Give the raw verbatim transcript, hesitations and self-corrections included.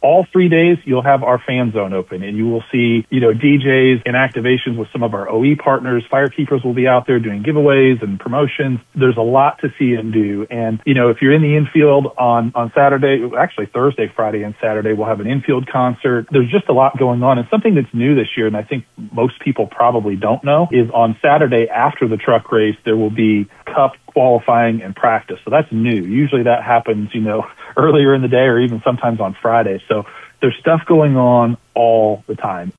all three days, you'll have our fan zone open, and you will see, you know, D Js and activations with some of our O E partners. Firekeepers will be out there doing giveaways and promotions. There's a lot to see and do. And, you know, if you're in the infield on, on Saturday, actually Thursday, Friday, and Saturday, we'll have an infield concert. There's just a lot going on. And something that's new this year, and I think most people probably don't know, is on Saturday after the truck race, there will be Cup qualifying and practice. So that's new. Usually that happens, you know, earlier in the day or even sometimes on Friday. So there's stuff going on all the time.